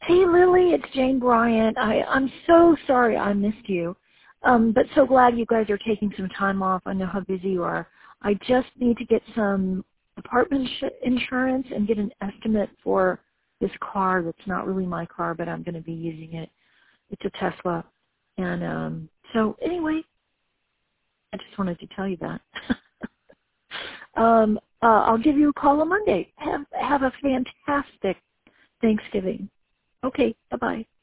Hey, Lily, it's Jane Bryant. I'm so sorry I missed you, but so glad you guys are taking some time off. I know how busy you are. I just need to get some apartment insurance and get an estimate for this car that's not really my car, but I'm going to be using it. It's a Tesla. And so anyway, I just wanted to tell you that. I'll give you a call on Monday. Have a fantastic Thanksgiving. Okay, bye-bye.